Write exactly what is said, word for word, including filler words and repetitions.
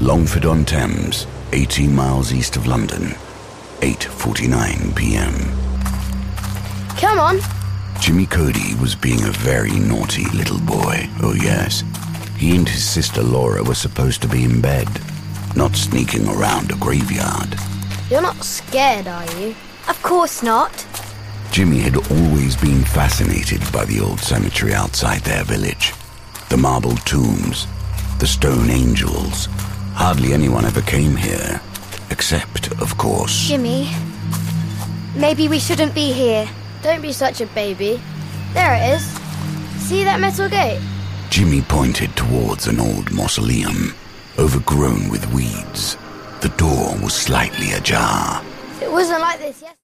Longford-on-Thames, eighteen miles east of London, eight forty-nine p m Come on. Jimmy Cody was being a very naughty little boy, oh yes. He and his sister Laura were supposed to be in bed, not sneaking around a graveyard. You're not scared, are you? Of course not. Jimmy had always been fascinated by the old cemetery outside their village. The marble tombs, the stone angels. Hardly anyone ever came here, except, of course... Jimmy, maybe we shouldn't be here. Don't be such a baby. There it is. See that metal gate? Jimmy pointed towards an old mausoleum, overgrown with weeds. The door was slightly ajar. It wasn't like this yesterday.